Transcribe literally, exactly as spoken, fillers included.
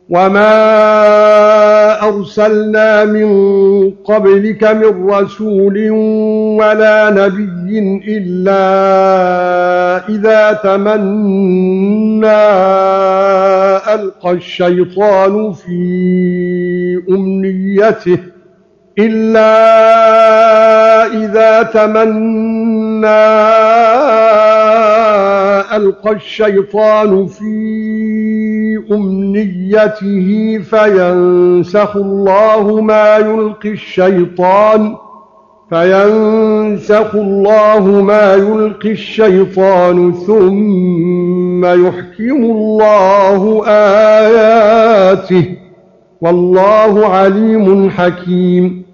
وما أرسلنا من قبلك من رسول ولا نبي إلا إذا تمنى ألقى الشيطان في أمنيته إلا إذا تمنى ألقى الشيطان في أمنيته فينسخ الله ما يلقي الشيطان فينسخ الله ما يلقي الشيطان ثم يحكم الله آياته والله عليم حكيم.